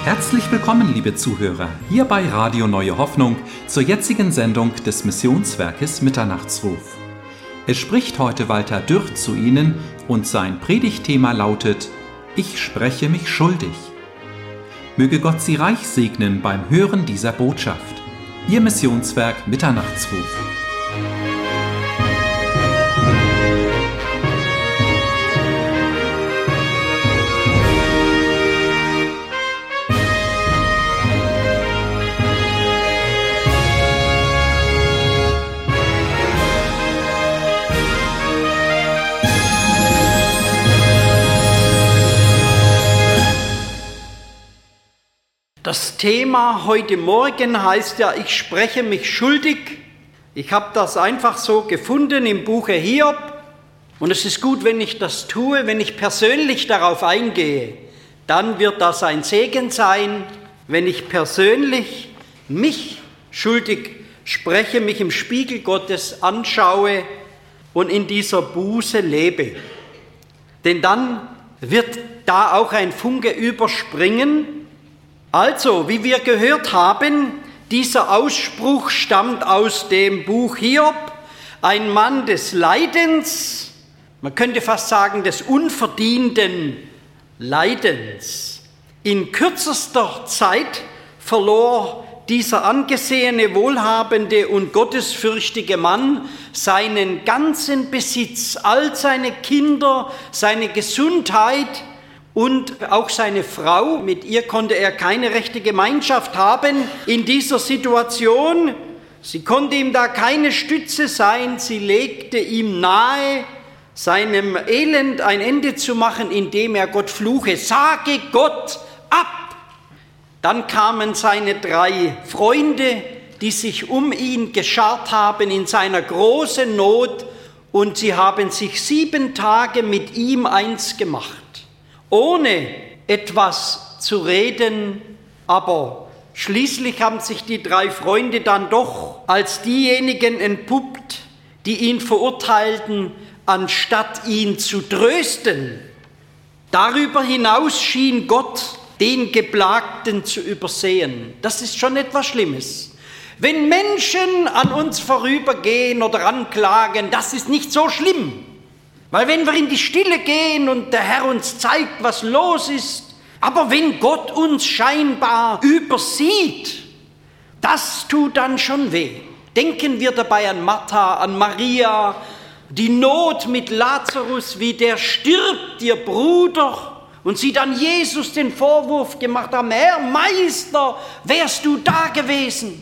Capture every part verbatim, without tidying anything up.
Herzlich willkommen, liebe Zuhörer, hier bei Radio Neue Hoffnung zur jetzigen Sendung des Missionswerkes Mitternachtsruf. Es spricht heute Walter Dürr zu Ihnen und sein Predigtthema lautet: Ich spreche mich schuldig. Möge Gott Sie reich segnen beim Hören dieser Botschaft. Ihr Missionswerk Mitternachtsruf. Das Thema heute Morgen heißt ja, ich spreche mich schuldig. Ich habe das einfach so gefunden im Buche Hiob. Und es ist gut, wenn ich das tue, wenn ich persönlich darauf eingehe. Dann wird das ein Segen sein, wenn ich persönlich mich schuldig spreche, mich im Spiegel Gottes anschaue und in dieser Buße lebe. Denn dann wird da auch ein Funke überspringen. Also, wie wir gehört haben, dieser Ausspruch stammt aus dem Buch Hiob, ein Mann des Leidens, man könnte fast sagen des unverdienten Leidens. In kürzester Zeit verlor dieser angesehene, wohlhabende und gottesfürchtige Mann seinen ganzen Besitz, all seine Kinder, seine Gesundheit, und auch seine Frau, mit ihr konnte er keine rechte Gemeinschaft haben in dieser Situation. Sie konnte ihm da keine Stütze sein. Sie legte ihm nahe, seinem Elend ein Ende zu machen, indem er Gott fluche: Sage Gott ab! Dann kamen seine drei Freunde, die sich um ihn geschart haben in seiner großen Not, und sie haben sich sieben Tage mit ihm eins gemacht. Ohne etwas zu reden, aber schließlich haben sich die drei Freunde dann doch als diejenigen entpuppt, die ihn verurteilten, anstatt ihn zu trösten. Darüber hinaus schien Gott den Geplagten zu übersehen. Das ist schon etwas Schlimmes. Wenn Menschen an uns vorübergehen oder anklagen, das ist nicht so schlimm. Weil wenn wir in die Stille gehen und der Herr uns zeigt, was los ist, aber wenn Gott uns scheinbar übersieht, das tut dann schon weh. Denken wir dabei an Martha, an Maria, die Not mit Lazarus, wie der stirbt, ihr Bruder, und sie dann Jesus den Vorwurf gemacht haben: Herr, Meister, wärst du da gewesen?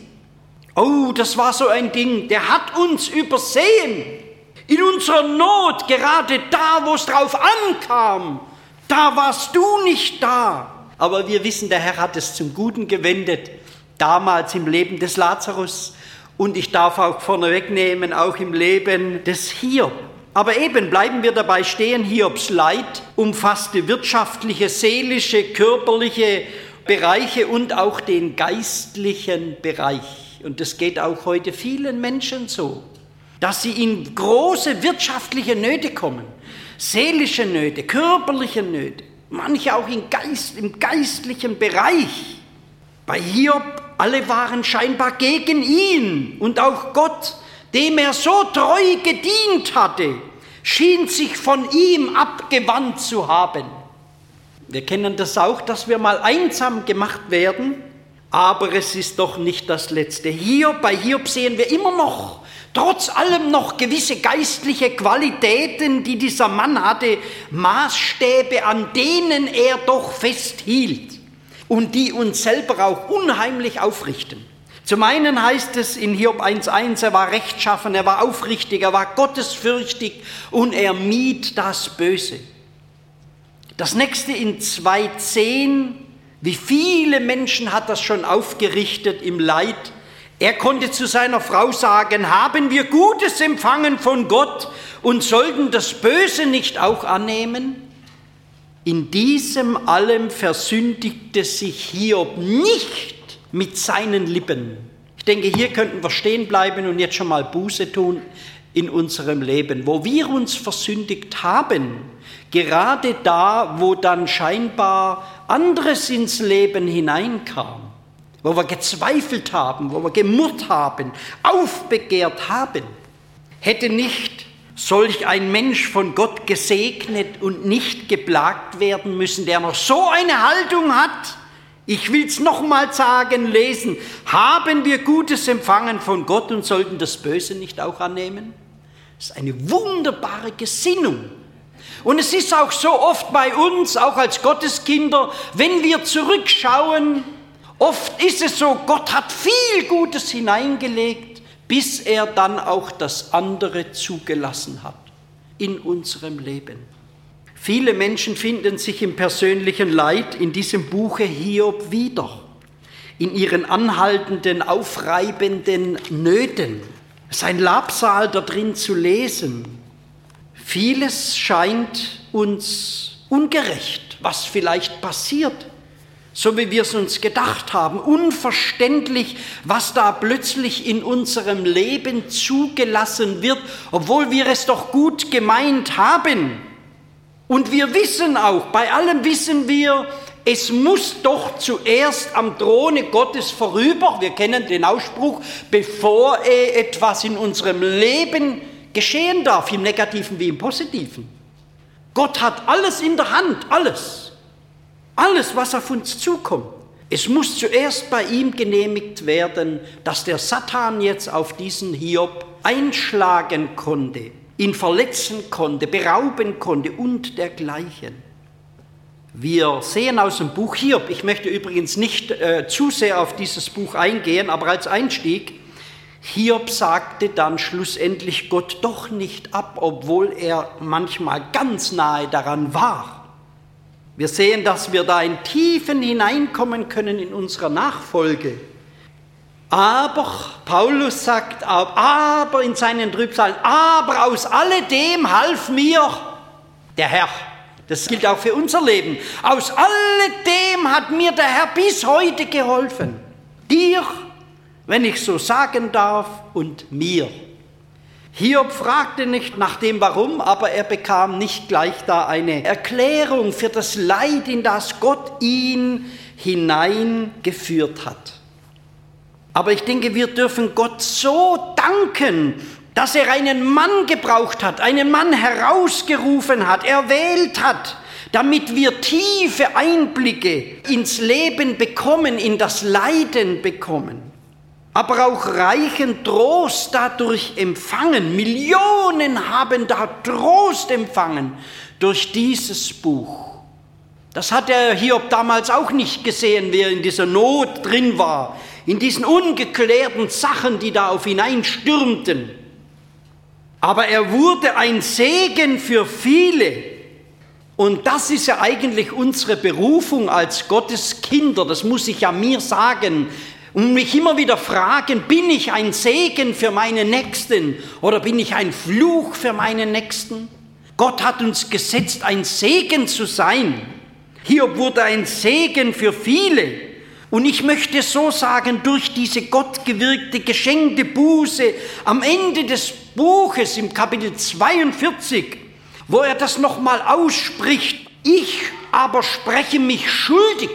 Oh, das war so ein Ding, der hat uns übersehen. In unserer Not, gerade da, wo es drauf ankam, da warst du nicht da. Aber wir wissen, der Herr hat es zum Guten gewendet, damals im Leben des Lazarus. Und ich darf auch vorneweg nehmen, auch im Leben des Hiob. Aber eben, bleiben wir dabei stehen, Hiobs Leid umfasste wirtschaftliche, seelische, körperliche Bereiche und auch den geistlichen Bereich. Und das geht auch heute vielen Menschen so, dass sie in große wirtschaftliche Nöte kommen, seelische Nöte, körperliche Nöte, manche auch in Geist, im geistlichen Bereich. Bei Hiob, alle waren scheinbar gegen ihn, und auch Gott, dem er so treu gedient hatte, schien sich von ihm abgewandt zu haben. Wir kennen das auch, dass wir mal einsam gemacht werden, aber es ist doch nicht das Letzte. Hiob, bei Hiob sehen wir immer noch, trotz allem noch gewisse geistliche Qualitäten, die dieser Mann hatte, Maßstäbe, an denen er doch festhielt und die uns selber auch unheimlich aufrichten. Zum einen heißt es in Hiob eins eins, er war rechtschaffen, er war aufrichtig, er war gottesfürchtig und er mied das Böse. Das nächste in zwei zehn, wie viele Menschen hat das schon aufgerichtet im Leid. Er konnte zu seiner Frau sagen: Haben wir Gutes empfangen von Gott und sollten das Böse nicht auch annehmen? In diesem allem versündigte sich Hiob nicht mit seinen Lippen. Ich denke, hier könnten wir stehen bleiben und jetzt schon mal Buße tun in unserem Leben, wo wir uns versündigt haben. Gerade da, wo dann scheinbar anderes ins Leben hineinkam, wo wir gezweifelt haben, wo wir gemurrt haben, aufbegehrt haben, hätte nicht solch ein Mensch von Gott gesegnet und nicht geplagt werden müssen, der noch so eine Haltung hat. Ich will es nochmal sagen, lesen. Haben wir Gutes empfangen von Gott und sollten das Böse nicht auch annehmen? Das ist eine wunderbare Gesinnung. Und es ist auch so oft bei uns, auch als Gotteskinder, wenn wir zurückschauen, oft ist es so, Gott hat viel Gutes hineingelegt, bis er dann auch das andere zugelassen hat in unserem Leben. Viele Menschen finden sich im persönlichen Leid in diesem Buche Hiob wieder, in ihren anhaltenden, aufreibenden Nöten. Es ist ein Labsal da drin zu lesen. Vieles scheint uns ungerecht, was vielleicht passiert, so wie wir es uns gedacht haben. Unverständlich, was da plötzlich in unserem Leben zugelassen wird, obwohl wir es doch gut gemeint haben. Und wir wissen auch, bei allem wissen wir, es muss doch zuerst am Throne Gottes vorüber, wir kennen den Ausspruch, bevor etwas in unserem Leben geschehen darf, im Negativen wie im Positiven. Gott hat alles in der Hand, alles. Alles, was auf uns zukommt. Es muss zuerst bei ihm genehmigt werden, dass der Satan jetzt auf diesen Hiob einschlagen konnte, ihn verletzen konnte, berauben konnte und dergleichen. Wir sehen aus dem Buch Hiob, ich möchte übrigens nicht äh, zu sehr auf dieses Buch eingehen, aber als Einstieg, Hiob sagte dann schlussendlich Gott doch nicht ab, obwohl er manchmal ganz nahe daran war. Wir sehen, dass wir da in Tiefen hineinkommen können in unserer Nachfolge. Aber, Paulus sagt, aber in seinen Trübsalen, aber aus alledem half mir der Herr. Das gilt auch für unser Leben. Aus alledem hat mir der Herr bis heute geholfen. Dir, wenn ich so sagen darf, und mir. Hiob fragte nicht nach dem Warum, aber er bekam nicht gleich da eine Erklärung für das Leid, in das Gott ihn hineingeführt hat. Aber ich denke, wir dürfen Gott so danken, dass er einen Mann gebraucht hat, einen Mann herausgerufen hat, erwählt hat, damit wir tiefe Einblicke ins Leben bekommen, in das Leiden bekommen. Aber auch reichen Trost dadurch empfangen. Millionen haben da Trost empfangen durch dieses Buch. Das hat der Hiob damals auch nicht gesehen, wie er in dieser Not drin war, in diesen ungeklärten Sachen, die da auf ihn einstürmten. Aber er wurde ein Segen für viele. Und das ist ja eigentlich unsere Berufung als Gottes Kinder. Das muss ich ja mir sagen. Und mich immer wieder fragen, bin ich ein Segen für meine Nächsten oder bin ich ein Fluch für meine Nächsten? Gott hat uns gesetzt, ein Segen zu sein. Hiob wurde ein Segen für viele. Und ich möchte so sagen, durch diese gottgewirkte, geschenkte Buße am Ende des Buches im Kapitel zweiundvierzig, wo er das nochmal ausspricht, ich aber spreche mich schuldig.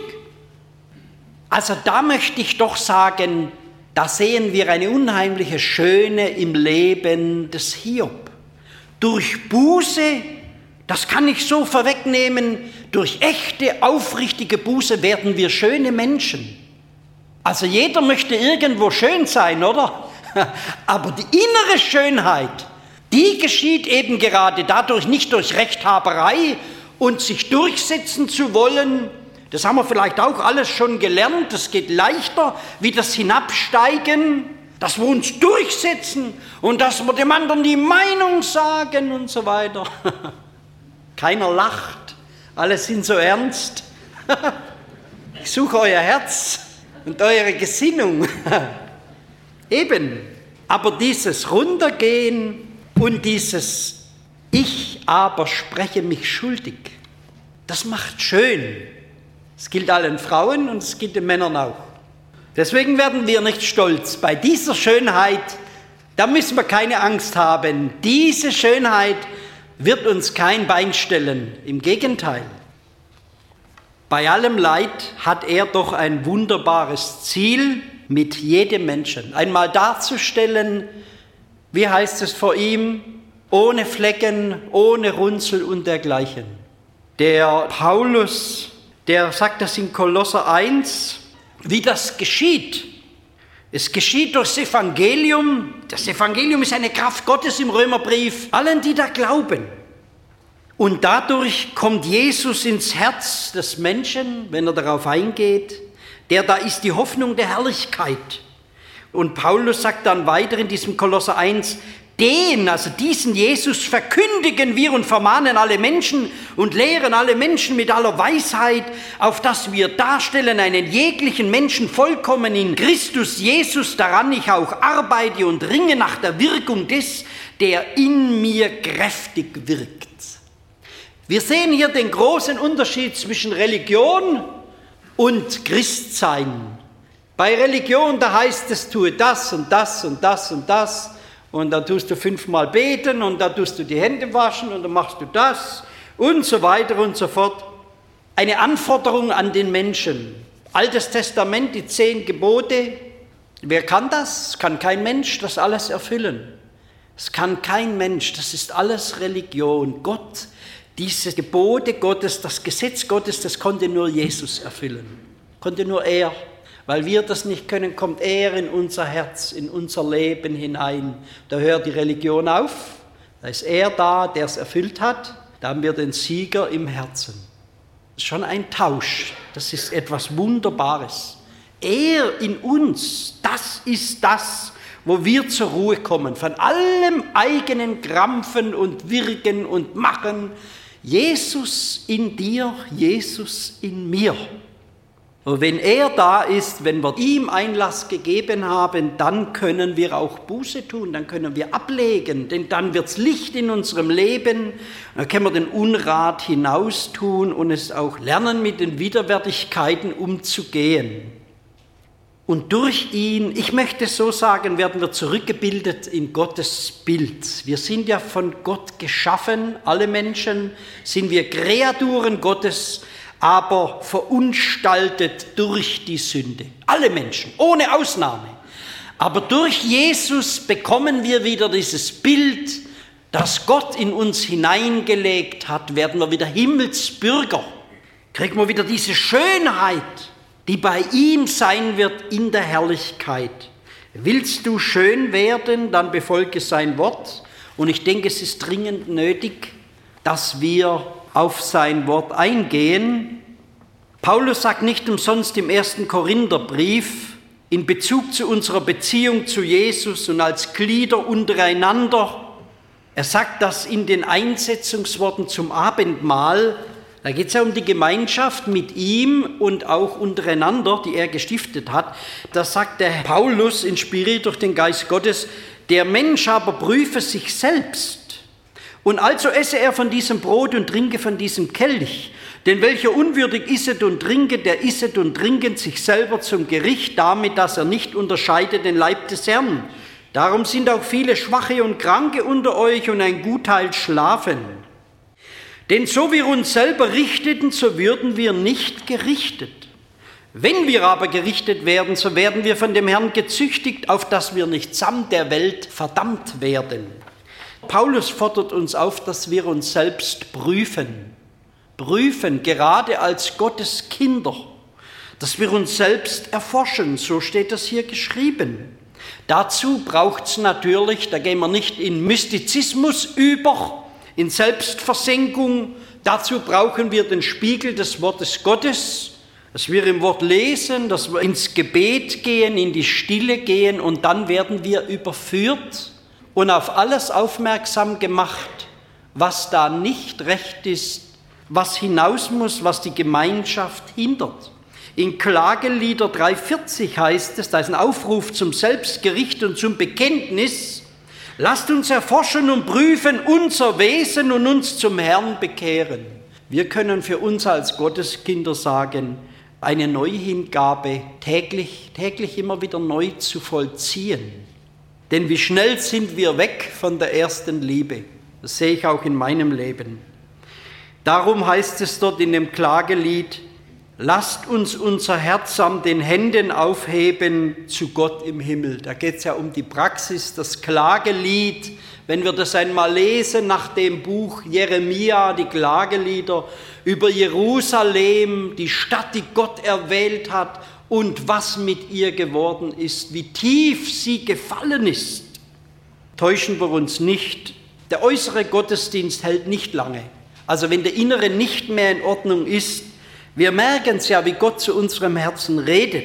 Also da möchte ich doch sagen, da sehen wir eine unheimliche Schöne im Leben des Hiob. Durch Buße, das kann ich so vorwegnehmen, durch echte, aufrichtige Buße werden wir schöne Menschen. Also jeder möchte irgendwo schön sein, oder? Aber die innere Schönheit, die geschieht eben gerade dadurch, nicht durch Rechthaberei und sich durchsetzen zu wollen. Das haben wir vielleicht auch alles schon gelernt. Das geht leichter wie das Hinabsteigen, dass wir uns durchsetzen und dass wir dem anderen die Meinung sagen und so weiter. Keiner lacht, alle sind so ernst. Ich suche euer Herz und eure Gesinnung. Eben, aber dieses Runtergehen und dieses Ich aber spreche mich schuldig, das macht schön. Es gilt allen Frauen und es gilt den Männern auch. Deswegen werden wir nicht stolz. Bei dieser Schönheit, da müssen wir keine Angst haben. Diese Schönheit wird uns kein Bein stellen. Im Gegenteil. Bei allem Leid hat er doch ein wunderbares Ziel mit jedem Menschen. Einmal darzustellen, wie heißt es vor ihm, ohne Flecken, ohne Runzel und dergleichen. Der Paulus, der sagt das in Kolosser eins, wie das geschieht. Es geschieht durch das Evangelium. Das Evangelium ist eine Kraft Gottes im Römerbrief, allen, die da glauben. Und dadurch kommt Jesus ins Herz des Menschen, wenn er darauf eingeht. Der da ist die Hoffnung der Herrlichkeit. Und Paulus sagt dann weiter in diesem Kolosser eins, den, also diesen Jesus, verkündigen wir und vermahnen alle Menschen und lehren alle Menschen mit aller Weisheit, auf dass wir darstellen einen jeglichen Menschen vollkommen in Christus Jesus, daran ich auch arbeite und ringe nach der Wirkung des, der in mir kräftig wirkt. Wir sehen hier den großen Unterschied zwischen Religion und Christsein. Bei Religion, da heißt es, tue das und das und das und das. Und da tust du fünfmal beten und da tust du die Hände waschen und dann machst du das und so weiter und so fort. Eine Anforderung an den Menschen. Altes Testament, die zehn Gebote. Wer kann das? Es kann kein Mensch das alles erfüllen. Es kann kein Mensch, das ist alles Religion. Gott, diese Gebote Gottes, das Gesetz Gottes, das konnte nur Jesus erfüllen. Konnte nur er. Weil wir das nicht können, kommt er in unser Herz, in unser Leben hinein. Da hört die Religion auf, da ist er da, der es erfüllt hat, da haben wir den Sieger im Herzen. Das ist schon ein Tausch, das ist etwas Wunderbares. Er in uns, das ist das, wo wir zur Ruhe kommen, von allem eigenen Krampfen und Wirken und Machen. Jesus in dir, Jesus in mir. Und wenn er da ist, wenn wir ihm Einlass gegeben haben, dann können wir auch Buße tun, dann können wir ablegen, denn dann wird's Licht in unserem Leben, dann können wir den Unrat hinaustun und es auch lernen, mit den Widerwärtigkeiten umzugehen. Und durch ihn, ich möchte so sagen, werden wir zurückgebildet in Gottes Bild. Wir sind ja von Gott geschaffen, alle Menschen sind wir Kreaturen Gottes, aber verunstaltet durch die Sünde. Alle Menschen, ohne Ausnahme. Aber durch Jesus bekommen wir wieder dieses Bild, das Gott in uns hineingelegt hat, werden wir wieder Himmelsbürger. Kriegen wir wieder diese Schönheit, die bei ihm sein wird in der Herrlichkeit. Willst du schön werden, dann befolge sein Wort. Und ich denke, es ist dringend nötig, dass wir auf sein Wort eingehen. Paulus sagt nicht umsonst im ersten Korintherbrief, in Bezug zu unserer Beziehung zu Jesus und als Glieder untereinander, er sagt das in den Einsetzungsworten zum Abendmahl, da geht es ja um die Gemeinschaft mit ihm und auch untereinander, die er gestiftet hat. Da sagt der Paulus, inspiriert durch den Geist Gottes, der Mensch aber prüfe sich selbst. Und also esse er von diesem Brot und trinke von diesem Kelch. Denn welcher unwürdig isset und trinket, der isset und trinket sich selber zum Gericht, damit, dass er nicht unterscheidet den Leib des Herrn. Darum sind auch viele Schwache und Kranke unter euch und ein Gutteil schlafen. Denn so wir uns selber richteten, so würden wir nicht gerichtet. Wenn wir aber gerichtet werden, so werden wir von dem Herrn gezüchtigt, auf dass wir nicht samt der Welt verdammt werden. Paulus fordert uns auf, dass wir uns selbst prüfen. Prüfen, gerade als Gottes Kinder. Dass wir uns selbst erforschen, so steht das hier geschrieben. Dazu braucht es natürlich, da gehen wir nicht in Mystizismus über, in Selbstversenkung. Dazu brauchen wir den Spiegel des Wortes Gottes, dass wir im Wort lesen, dass wir ins Gebet gehen, in die Stille gehen und dann werden wir überführt und auf alles aufmerksam gemacht, was da nicht recht ist, was hinaus muss, was die Gemeinschaft hindert. In Klagelieder drei vierzig heißt es, da ist ein Aufruf zum Selbstgericht und zum Bekenntnis, lasst uns erforschen und prüfen unser Wesen und uns zum Herrn bekehren. Wir können für uns als Gotteskinder sagen, eine Neuhingabe täglich, täglich immer wieder neu zu vollziehen. Denn wie schnell sind wir weg von der ersten Liebe. Das sehe ich auch in meinem Leben. Darum heißt es dort in dem Klagelied, lasst uns unser Herz an den Händen aufheben zu Gott im Himmel. Da geht es ja um die Praxis, das Klagelied. Wenn wir das einmal lesen nach dem Buch Jeremia, die Klagelieder über Jerusalem, die Stadt, die Gott erwählt hat und was mit ihr geworden ist, wie tief sie gefallen ist. Täuschen wir uns nicht, der äußere Gottesdienst hält nicht lange. Also wenn der innere nicht mehr in Ordnung ist, wir merken es ja, wie Gott zu unserem Herzen redet.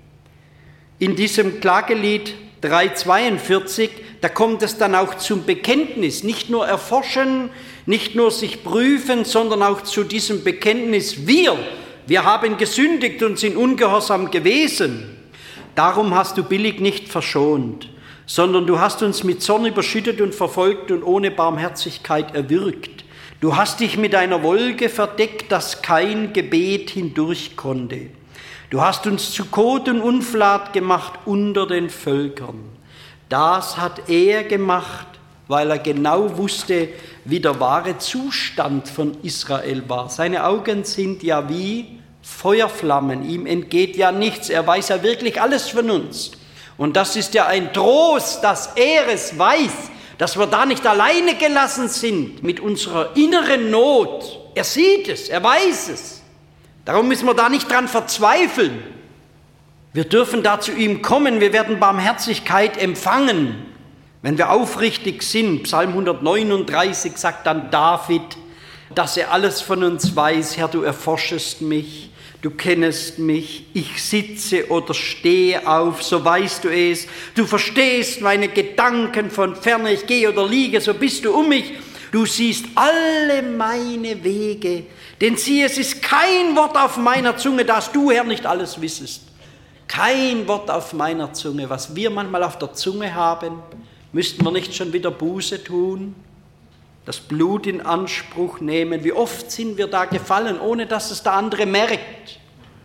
In diesem Klagelied drei zweiundvierzig, da kommt es dann auch zum Bekenntnis. Nicht nur erforschen, nicht nur sich prüfen, sondern auch zu diesem Bekenntnis. Wir, wir haben gesündigt und sind ungehorsam gewesen. Darum hast du billig nicht verschont, sondern du hast uns mit Zorn überschüttet und verfolgt und ohne Barmherzigkeit erwürgt. Du hast dich mit einer Wolke verdeckt, dass kein Gebet hindurch konnte. Du hast uns zu Kot und Unflat gemacht unter den Völkern. Das hat er gemacht, weil er genau wusste, wie der wahre Zustand von Israel war. Seine Augen sind ja wie Feuerflammen, ihm entgeht ja nichts, er weiß ja wirklich alles von uns. Und das ist ja ein Trost, dass er es weiß, dass wir da nicht alleine gelassen sind mit unserer inneren Not. Er sieht es, er weiß es. Darum müssen wir da nicht dran verzweifeln. Wir dürfen da zu ihm kommen, wir werden Barmherzigkeit empfangen, wenn wir aufrichtig sind. Psalm hundertneununddreißig sagt dann David, dass er alles von uns weiß. Herr, du erforschest mich, du kennest mich, ich sitze oder stehe auf, so weißt du es. Du verstehst meine Gedanken von ferne, ich gehe oder liege, so bist du um mich. Du siehst alle meine Wege, denn siehe, es ist kein Wort auf meiner Zunge, dass du, Herr, nicht alles wissest. Kein Wort auf meiner Zunge. Was wir manchmal auf der Zunge haben, müssten wir nicht schon wieder Buße tun, das Blut in Anspruch nehmen. Wie oft sind wir da gefallen, ohne dass es der andere merkt.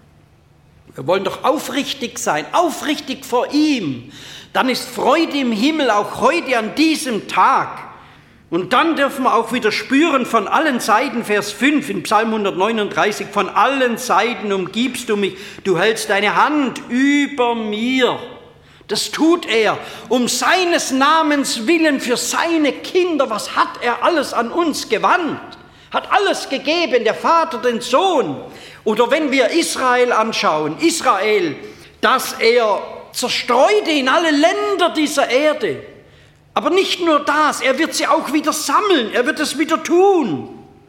Wir wollen doch aufrichtig sein, aufrichtig vor ihm. Dann ist Freude im Himmel, auch heute an diesem Tag. Und dann dürfen wir auch wieder spüren, von allen Seiten, Vers fünf in Psalm hundertneununddreißig, von allen Seiten umgibst du mich, du hältst deine Hand über mir. Das tut er, um seines Namens willen, für seine Kinder. Was hat er alles an uns gewandt? Hat alles gegeben, der Vater, den Sohn. Oder wenn wir Israel anschauen, Israel, das er zerstreute in alle Länder dieser Erde. Aber nicht nur das, er wird sie auch wieder sammeln, er wird es wieder tun.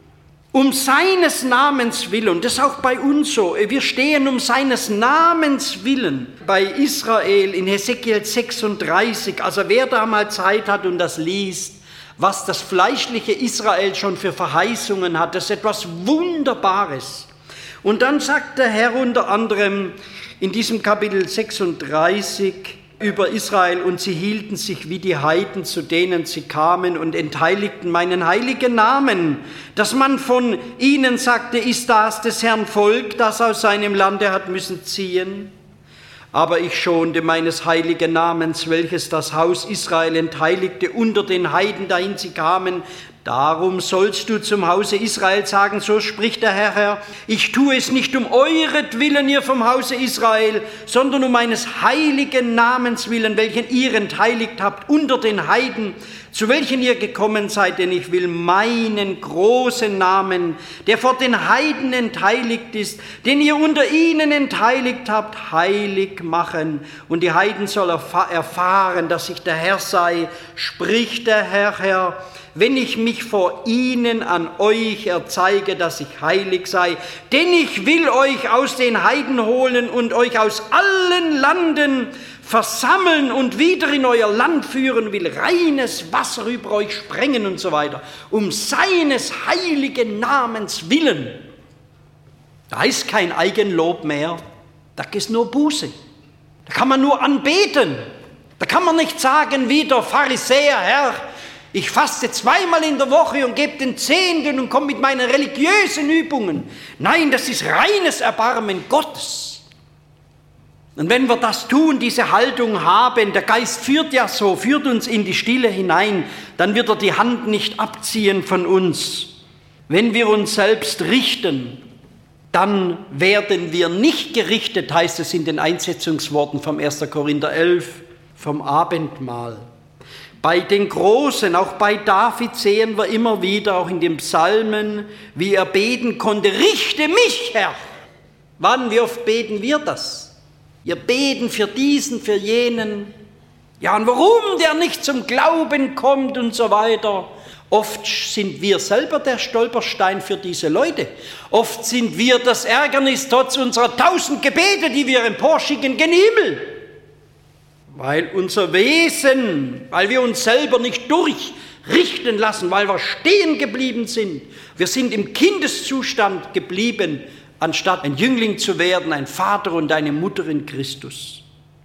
Um seines Namens willen, und das ist auch bei uns so, wir stehen um seines Namens willen. Bei Israel in Hesekiel sechsunddreißig, also wer da mal Zeit hat und das liest, was das fleischliche Israel schon für Verheißungen hat, das ist etwas Wunderbares. Und dann sagt der Herr unter anderem in diesem Kapitel sechsunddreißig, über Israel, und sie hielten sich wie die Heiden, zu denen sie kamen, und entheiligten meinen heiligen Namen, dass man von ihnen sagte, ist das des Herrn Volk, das aus seinem Lande hat müssen ziehen? Aber ich schonte meines heiligen Namens, welches das Haus Israel entheiligte, unter den Heiden, dahin sie kamen. Darum sollst du zum Hause Israel sagen, so spricht der Herr, Herr, ich tue es nicht um euretwillen, ihr vom Hause Israel, sondern um meines heiligen Namens willen, welchen ihr entheiligt habt unter den Heiden, zu welchen ihr gekommen seid, denn ich will meinen großen Namen, der vor den Heiden entheiligt ist, den ihr unter ihnen entheiligt habt, heilig machen. Und die Heiden soll erf- erfahren, dass ich der Herr sei, spricht der Herr, Herr, wenn ich mich vor ihnen an euch erzeige, dass ich heilig sei. Denn ich will euch aus den Heiden holen und euch aus allen Landen versammeln und wieder in euer Land führen, will reines Wasser über euch sprengen und so weiter. Um seines heiligen Namens willen. Da ist kein Eigenlob mehr, da ist nur Buße. Da kann man nur anbeten. Da kann man nicht sagen wie der Pharisäer, Herr, ich faste zweimal in der Woche und gebe den Zehnten und komme mit meinen religiösen Übungen. Nein, das ist reines Erbarmen Gottes. Und wenn wir das tun, diese Haltung haben, der Geist führt ja so, führt uns in die Stille hinein, dann wird er die Hand nicht abziehen von uns. Wenn wir uns selbst richten, dann werden wir nicht gerichtet, heißt es in den Einsetzungsworten vom ersten Korinther elf, vom Abendmahl. Bei den Großen, auch bei David sehen wir immer wieder, auch in den Psalmen, wie er beten konnte, richte mich, Herr. Wann, wie oft beten wir das? Wir beten für diesen, für jenen. Ja, und warum der nicht zum Glauben kommt und so weiter. Oft sind wir selber der Stolperstein für diese Leute. Oft sind wir das Ärgernis trotz unserer tausend Gebete, die wir emporschicken, gen Himmel. Weil unser Wesen, weil wir uns selber nicht durchrichten lassen, weil wir stehen geblieben sind. Wir sind im Kindeszustand geblieben, anstatt ein Jüngling zu werden, ein Vater und eine Mutter in Christus.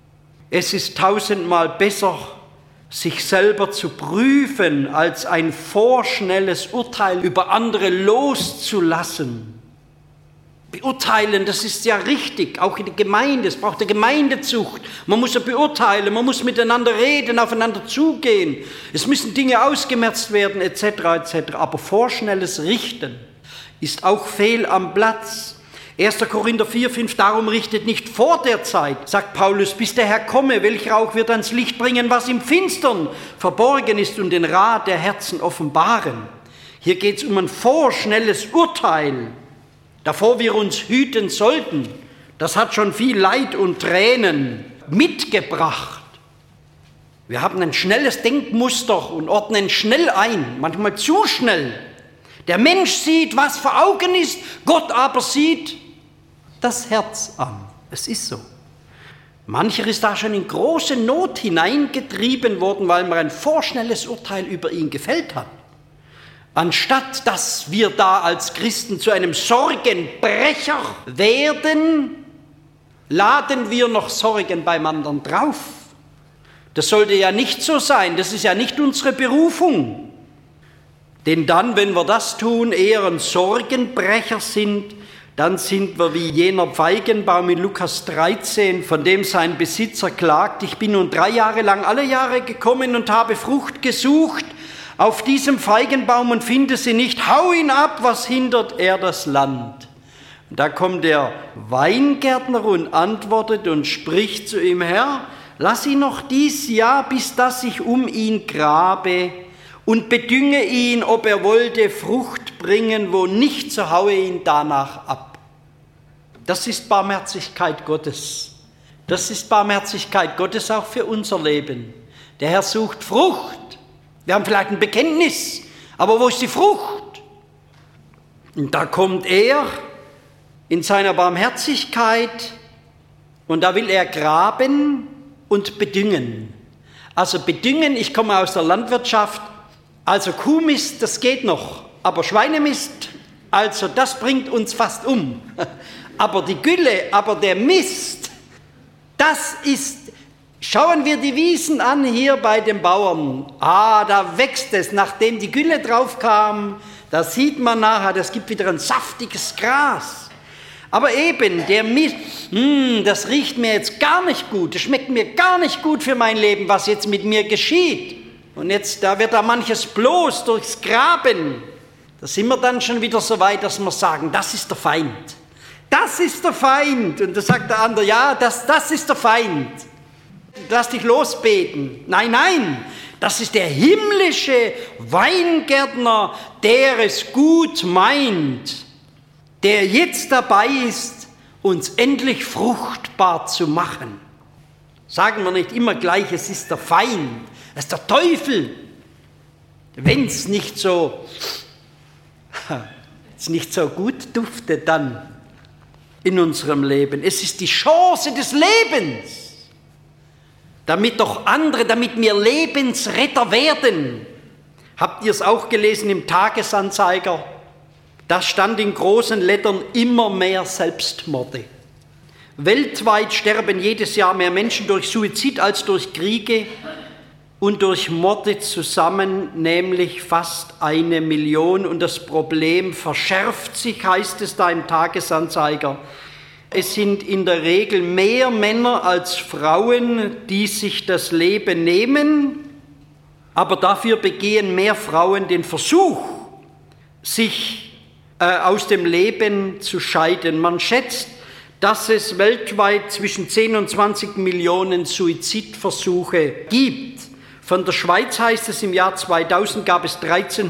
Es ist tausendmal besser, sich selber zu prüfen, als ein vorschnelles Urteil über andere loszulassen. Beurteilen, das ist ja richtig, auch in der Gemeinde, es braucht eine Gemeindezucht. Man muss ja beurteilen, man muss miteinander reden, aufeinander zugehen. Es müssen Dinge ausgemerzt werden, et cetera et cetera. Aber vorschnelles Richten ist auch fehl am Platz. erster Korinther vier, fünf, darum richtet nicht vor der Zeit, sagt Paulus, bis der Herr komme, welcher auch wird ans Licht bringen, was im Finstern verborgen ist und den Rat der Herzen offenbaren. Hier geht es um ein vorschnelles Urteil, davor wir uns hüten sollten. Das hat schon viel Leid und Tränen mitgebracht. Wir haben ein schnelles Denkmuster und ordnen schnell ein, manchmal zu schnell. Der Mensch sieht, was vor Augen ist, Gott aber sieht das Herz an. Es ist so. Mancher ist da schon in große Not hineingetrieben worden, weil man ein vorschnelles Urteil über ihn gefällt hat. Anstatt dass wir da als Christen zu einem Sorgenbrecher werden, laden wir noch Sorgen beim anderen drauf. Das sollte ja nicht so sein, das ist ja nicht unsere Berufung. Denn dann, wenn wir das tun, eher ein Sorgenbrecher sind, dann sind wir wie jener Feigenbaum in Lukas dreizehn, von dem sein Besitzer klagt, ich bin nun drei Jahre lang alle Jahre gekommen und habe Frucht gesucht auf diesem Feigenbaum und finde sie nicht, hau ihn ab, was hindert er das Land? Und da kommt der Weingärtner und antwortet und spricht zu ihm, Herr, lass ihn noch dies Jahr, bis dass ich um ihn grabe und bedünge ihn, ob er wollte Frucht bringen, wo nicht, so haue ihn danach ab. Das ist Barmherzigkeit Gottes. Das ist Barmherzigkeit Gottes auch für unser Leben. Der Herr sucht Frucht. Wir haben vielleicht ein Bekenntnis, aber wo ist die Frucht? Und da kommt er in seiner Barmherzigkeit und da will er graben und bedüngen. Also bedüngen, ich komme aus der Landwirtschaft, also Kuhmist, das geht noch, aber Schweinemist, also das bringt uns fast um. Aber die Gülle, aber der Mist, das ist, schauen wir die Wiesen an hier bei den Bauern. Ah, da wächst es, nachdem die Gülle drauf kam, da sieht man nachher, das gibt wieder ein saftiges Gras. Aber eben, der Mist, hm, das riecht mir jetzt gar nicht gut, das schmeckt mir gar nicht gut für mein Leben, was jetzt mit mir geschieht. Und jetzt, da wird da manches bloß durchs Graben. Da sind wir dann schon wieder so weit, dass wir sagen, das ist der Feind. Das ist der Feind. Und da sagt der andere, ja, das, das ist der Feind. Lass dich losbeten. Nein, nein, das ist der himmlische Weingärtner, der es gut meint, der jetzt dabei ist, uns endlich fruchtbar zu machen. Sagen wir nicht immer gleich, es ist der Feind, es ist der Teufel. Wenn es nicht so, es nicht so gut duftet, dann in unserem Leben. Es ist die Chance des Lebens, damit doch andere, damit wir Lebensretter werden. Habt ihr es auch gelesen im Tagesanzeiger? Da stand in großen Lettern immer mehr Selbstmorde. Weltweit sterben jedes Jahr mehr Menschen durch Suizid als durch Kriege und durch Morde zusammen, nämlich fast eine Million. Und das Problem verschärft sich, heißt es da im Tagesanzeiger. Es sind in der Regel mehr Männer als Frauen, die sich das Leben nehmen, aber dafür begehen mehr Frauen den Versuch, sich äh, aus dem Leben zu scheiden. Man schätzt, dass es weltweit zwischen zehn und zwanzig Millionen Suizidversuche gibt. Von der Schweiz heißt es, im Jahr zweitausend gab es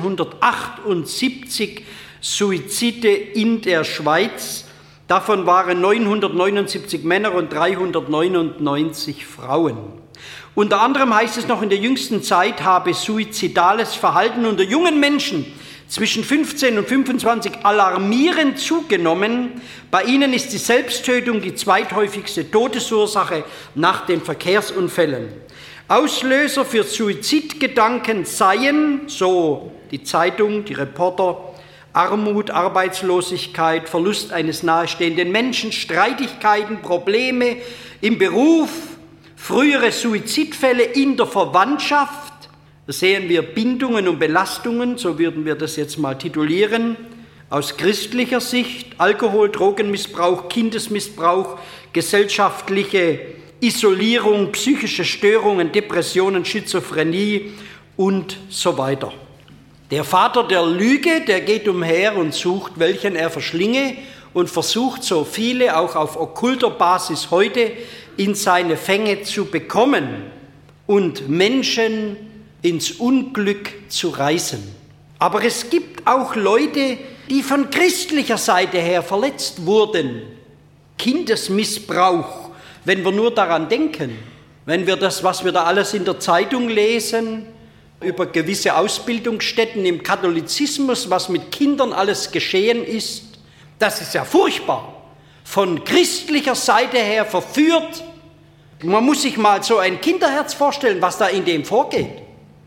dreizehnhundertachtundsiebzig Suizide in der Schweiz. Davon waren neunhundertneunundsiebzig Männer und dreihundertneunundneunzig Frauen. Unter anderem heißt es noch, in der jüngsten Zeit habe suizidales Verhalten unter jungen Menschen zwischen fünfzehn und fünfundzwanzig alarmierend zugenommen. Bei ihnen ist die Selbsttötung die zweithäufigste Todesursache nach den Verkehrsunfällen. Auslöser für Suizidgedanken seien, so die Zeitung, die Reporter, Armut, Arbeitslosigkeit, Verlust eines nahestehenden Menschen, Streitigkeiten, Probleme im Beruf, frühere Suizidfälle in der Verwandtschaft. Da sehen wir Bindungen und Belastungen, so würden wir das jetzt mal titulieren, aus christlicher Sicht, Alkohol, Drogenmissbrauch, Kindesmissbrauch, gesellschaftliche Isolierung, psychische Störungen, Depressionen, Schizophrenie und so weiter. Der Vater der Lüge, der geht umher und sucht, welchen er verschlinge und versucht, so viele auch auf okkulter Basis heute in seine Fänge zu bekommen und Menschen ins Unglück zu reißen. Aber es gibt auch Leute, die von christlicher Seite her verletzt wurden. Kindesmissbrauch, wenn wir nur daran denken, wenn wir das, was wir da alles in der Zeitung lesen, über gewisse Ausbildungsstätten im Katholizismus, was mit Kindern alles geschehen ist, das ist ja furchtbar. Von christlicher Seite her verführt. Man muss sich mal so ein Kinderherz vorstellen, was da in dem vorgeht.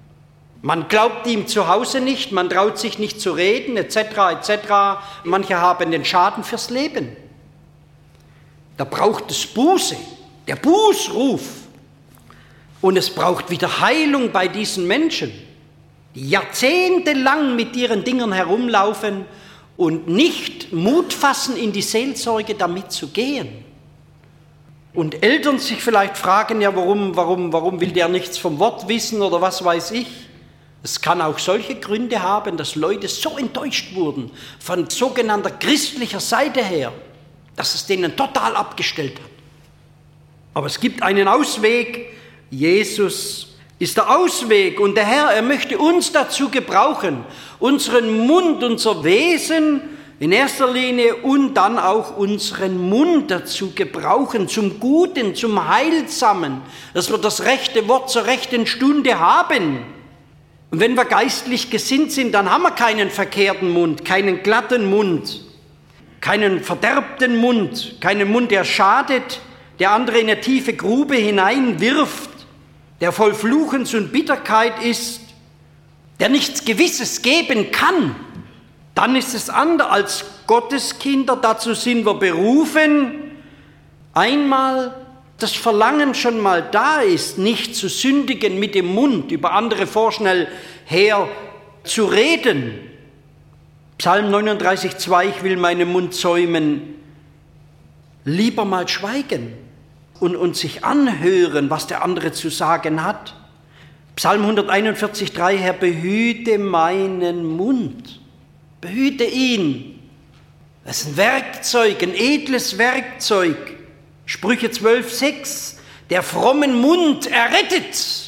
Man glaubt ihm zu Hause nicht, man traut sich nicht zu reden, et cetera et cetera. Manche haben den Schaden fürs Leben. Da braucht es Buße, der Bußruf. Und es braucht wieder Heilung bei diesen Menschen, die jahrzehntelang mit ihren Dingern herumlaufen und nicht Mut fassen, in die Seelsorge damit zu gehen. Und Eltern sich vielleicht fragen, ja, warum, warum, warum will der nichts vom Wort wissen oder was weiß ich. Es kann auch solche Gründe haben, dass Leute so enttäuscht wurden von sogenannter christlicher Seite her, dass es denen total abgestellt hat. Aber es gibt einen Ausweg. Jesus ist der Ausweg und der Herr, er möchte uns dazu gebrauchen, unseren Mund, unser Wesen in erster Linie und dann auch unseren Mund dazu gebrauchen, zum Guten, zum Heilsamen, dass wir das rechte Wort zur rechten Stunde haben. Und wenn wir geistlich gesinnt sind, dann haben wir keinen verkehrten Mund, keinen glatten Mund, keinen verderbten Mund, keinen Mund, der schadet, der andere in eine tiefe Grube hineinwirft, der voll Fluchens und Bitterkeit ist, der nichts Gewisses geben kann. Dann ist es anders als Gotteskinder, dazu sind wir berufen, einmal das Verlangen schon mal da ist, nicht zu sündigen mit dem Mund, über andere vorschnell her zu reden. Psalm neununddreißig, zwei, ich will meinen Mund säumen, lieber mal schweigen und, und sich anhören, was der andere zu sagen hat. Psalm hunderteinundvierzig, drei, Herr, behüte meinen Mund, behüte ihn. Das ist ein Werkzeug, ein edles Werkzeug. Sprüche zwölf, sechs, der frommen Mund errettet.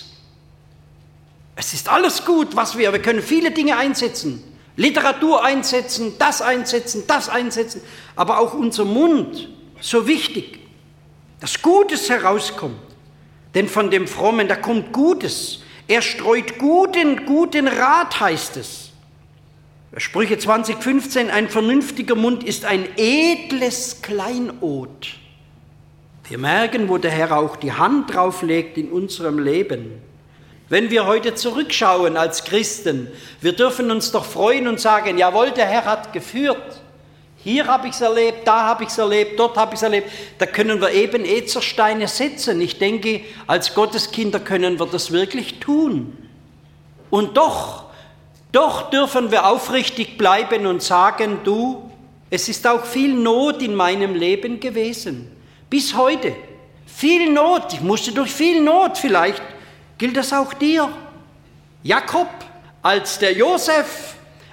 Es ist alles gut, was wir, wir können viele Dinge einsetzen. Literatur einsetzen, das einsetzen, das einsetzen, aber auch unser Mund, so wichtig, dass Gutes herauskommt. Denn von dem Frommen, da kommt Gutes. Er streut guten, guten Rat, heißt es. Sprüche zwanzig, fünfzehn, ein vernünftiger Mund ist ein edles Kleinod. Wir merken, wo der Herr auch die Hand drauf legt in unserem Leben. Wenn wir heute zurückschauen als Christen, wir dürfen uns doch freuen und sagen, jawohl, der Herr hat geführt. Hier habe ich es erlebt, da habe ich es erlebt, dort habe ich es erlebt. Da können wir eben Ezersteine setzen. Ich denke, als Gotteskinder können wir das wirklich tun. Und doch, doch dürfen wir aufrichtig bleiben und sagen, du, es ist auch viel Not in meinem Leben gewesen. Bis heute. Viel Not. Ich musste durch viel Not. Vielleicht gilt das auch dir. Jakob, als der Josef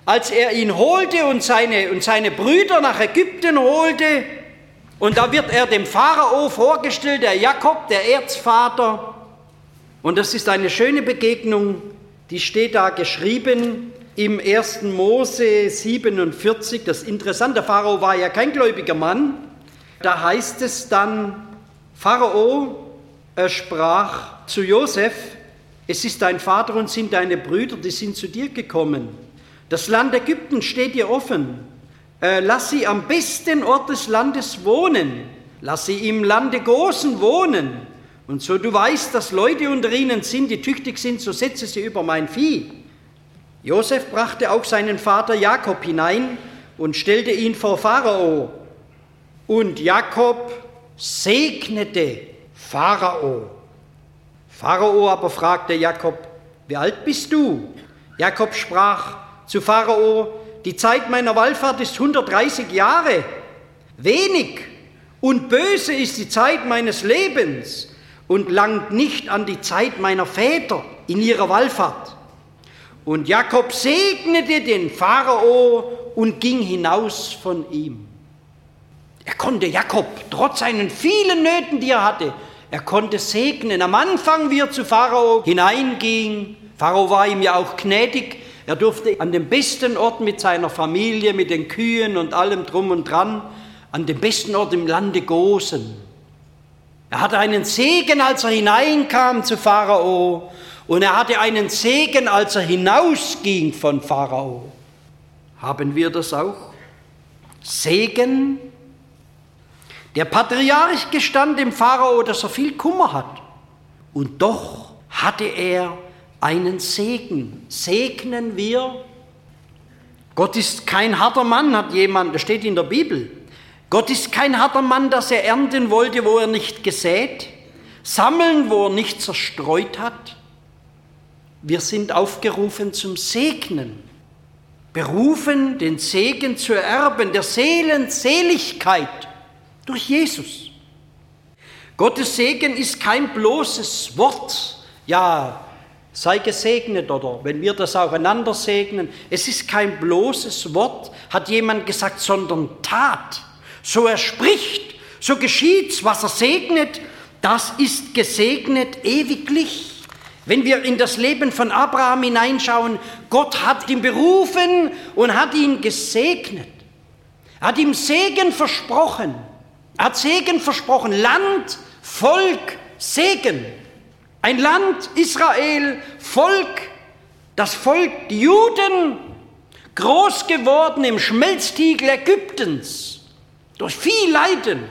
als er ihn holte und seine, und seine Brüder nach Ägypten holte. Und da wird er dem Pharao vorgestellt, der Jakob, der Erzvater. Und das ist eine schöne Begegnung, die steht da geschrieben im ersten Mose siebenundvierzig. Das Interessante, der Pharao war ja kein gläubiger Mann. Da heißt es dann, Pharao er sprach zu Josef, es ist dein Vater und sind deine Brüder, die sind zu dir gekommen. Das Land Ägypten steht dir offen. Äh, lass sie am besten Ort des Landes wohnen. Lass sie im Lande Gosen wohnen. Und so du weißt, dass Leute unter ihnen sind, die tüchtig sind, so setze sie über mein Vieh. Josef brachte auch seinen Vater Jakob hinein und stellte ihn vor Pharao. Und Jakob segnete Pharao. Pharao aber fragte Jakob, wie alt bist du? Jakob sprach zu Pharao, die Zeit meiner Wallfahrt ist hundertdreißig Jahre. Wenig und böse ist die Zeit meines Lebens und langt nicht an die Zeit meiner Väter in ihrer Wallfahrt. Und Jakob segnete den Pharao und ging hinaus von ihm. Er konnte Jakob, trotz seinen vielen Nöten, die er hatte, er konnte segnen. Am Anfang, wie er zu Pharao hineinging, Pharao war ihm ja auch gnädig, er durfte an dem besten Ort mit seiner Familie, mit den Kühen und allem drum und dran, an dem besten Ort im Lande Gosen. Er hatte einen Segen, als er hineinkam zu Pharao, und er hatte einen Segen, als er hinausging von Pharao. Haben wir das auch? Segen. Der Patriarch gestand dem Pharao, dass er viel Kummer hat. Und doch hatte er einen Segen. Segnen wir. Gott ist kein harter Mann, hat jemand, das steht in der Bibel. Gott ist kein harter Mann, dass er ernten wollte, wo er nicht gesät, sammeln, wo er nicht zerstreut hat. Wir sind aufgerufen zum Segnen, berufen, den Segen zu erben, der Seelenseligkeit durch Jesus. Gottes Segen ist kein bloßes Wort, ja, sei gesegnet, oder wenn wir das auch einander segnen. Es ist kein bloßes Wort, hat jemand gesagt, sondern Tat. So er spricht, so geschieht's, was er segnet, das ist gesegnet ewiglich. Wenn wir in das Leben von Abraham hineinschauen, Gott hat ihn berufen und hat ihn gesegnet. Er hat ihm Segen versprochen. Er hat Segen versprochen, Land, Volk, Segen. Ein Land, Israel, Volk, das Volk, die Juden, groß geworden im Schmelztiegel Ägyptens, durch viel Leiden.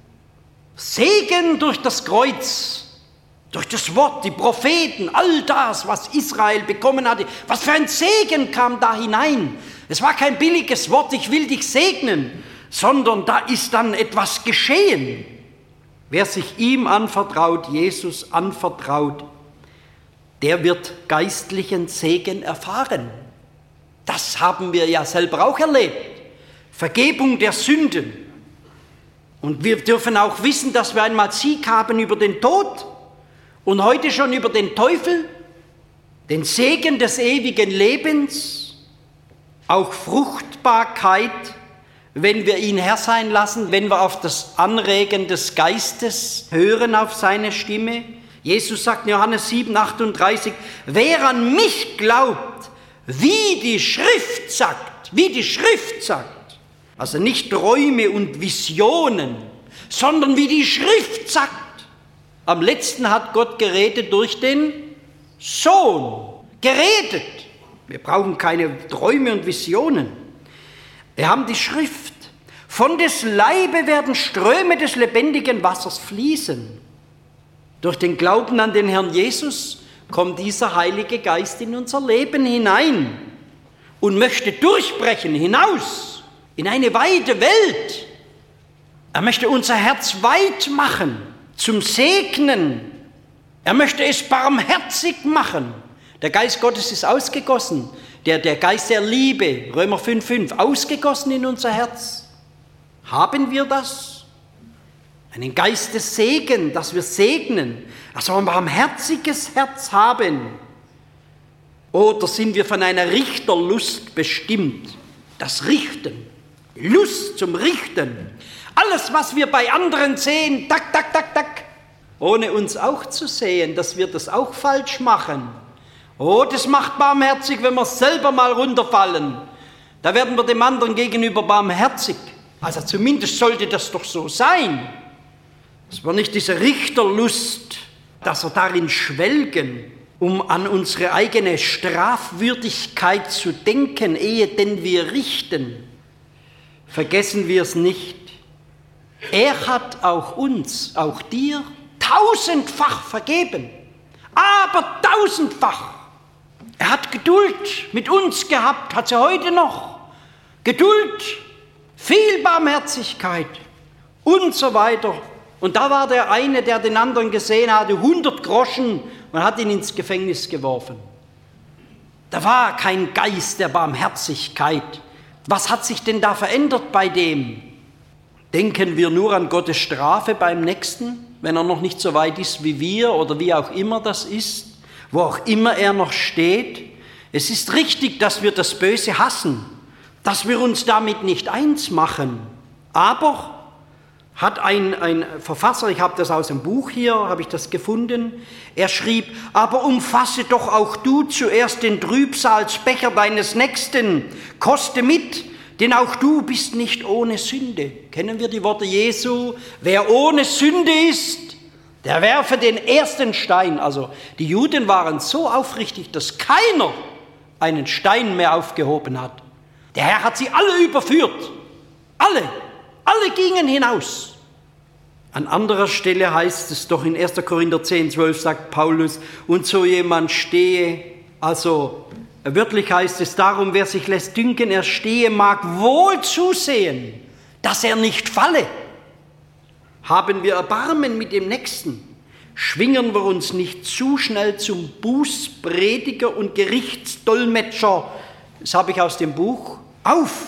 Segen durch das Kreuz, durch das Wort, die Propheten, all das, was Israel bekommen hatte. Was für ein Segen kam da hinein. Es war kein billiges Wort, ich will dich segnen, sondern da ist dann etwas geschehen. Wer sich ihm anvertraut, Jesus anvertraut, der wird geistlichen Segen erfahren. Das haben wir ja selber auch erlebt. Vergebung der Sünden. Und wir dürfen auch wissen, dass wir einmal Sieg haben über den Tod und heute schon über den Teufel, den Segen des ewigen Lebens, auch Fruchtbarkeit, wenn wir ihn Herr sein lassen, wenn wir auf das Anregen des Geistes hören, auf seine Stimme. Jesus sagt in Johannes sieben, achtunddreißig, wer an mich glaubt, wie die Schrift sagt, wie die Schrift sagt, also nicht Träume und Visionen, sondern wie die Schrift sagt. Am letzten hat Gott geredet durch den Sohn. Geredet. Wir brauchen keine Träume und Visionen. Wir haben die Schrift. Von des Leibe werden Ströme des lebendigen Wassers fließen. Durch den Glauben an den Herrn Jesus kommt dieser Heilige Geist in unser Leben hinein und möchte durchbrechen, hinaus in eine weite Welt. Er möchte unser Herz weit machen, zum Segnen. Er möchte es barmherzig machen. Der Geist Gottes ist ausgegossen. Der, der Geist der Liebe, Römer fünf, fünf, ausgegossen in unser Herz. Haben wir das? Einen Geist des Segen, dass wir segnen. Also ein barmherziges Herz haben. Oder sind wir von einer Richterlust bestimmt? Das Richten, die Lust zum Richten. Alles, was wir bei anderen sehen, tak, tak, tak, tak, ohne uns auch zu sehen, dass wir das auch falsch machen. Oh, das macht barmherzig, wenn wir selber mal runterfallen. Da werden wir dem anderen gegenüber barmherzig. Also zumindest sollte das doch so sein. Es war nicht diese Richterlust, dass wir darin schwelgen, um an unsere eigene Strafwürdigkeit zu denken, ehe denn wir richten. Vergessen wir es nicht. Er hat auch uns, auch dir, tausendfach vergeben. Aber tausendfach. Er hat Geduld mit uns gehabt, hat sie heute noch. Geduld, viel Barmherzigkeit und so weiter. Und da war der eine, der den anderen gesehen hatte, hundert Groschen und hat ihn ins Gefängnis geworfen. Da war kein Geist der Barmherzigkeit. Was hat sich denn da verändert bei dem? Denken wir nur an Gottes Strafe beim Nächsten, wenn er noch nicht so weit ist wie wir oder wie auch immer das ist, wo auch immer er noch steht. Es ist richtig, dass wir das Böse hassen, dass wir uns damit nicht eins machen. Aber hat ein, ein Verfasser, ich habe das aus dem Buch hier, habe ich das gefunden, er schrieb, aber umfasse doch auch du zuerst den Trübsalsbecher deines Nächsten, koste mit, denn auch du bist nicht ohne Sünde. Kennen wir die Worte Jesu? Wer ohne Sünde ist, der werfe den ersten Stein. Also die Juden waren so aufrichtig, dass keiner einen Stein mehr aufgehoben hat. Der Herr hat sie alle überführt. Alle. Alle gingen hinaus. An anderer Stelle heißt es doch in erster Korinther zehn, zwölf sagt Paulus, und so jemand stehe, also wörtlich heißt es darum, wer sich lässt dünken, er stehe, mag wohl zusehen, dass er nicht falle. Haben wir Erbarmen mit dem Nächsten, schwingen wir uns nicht zu schnell zum Bußprediger und Gerichtsdolmetscher, das habe ich aus dem Buch, auf.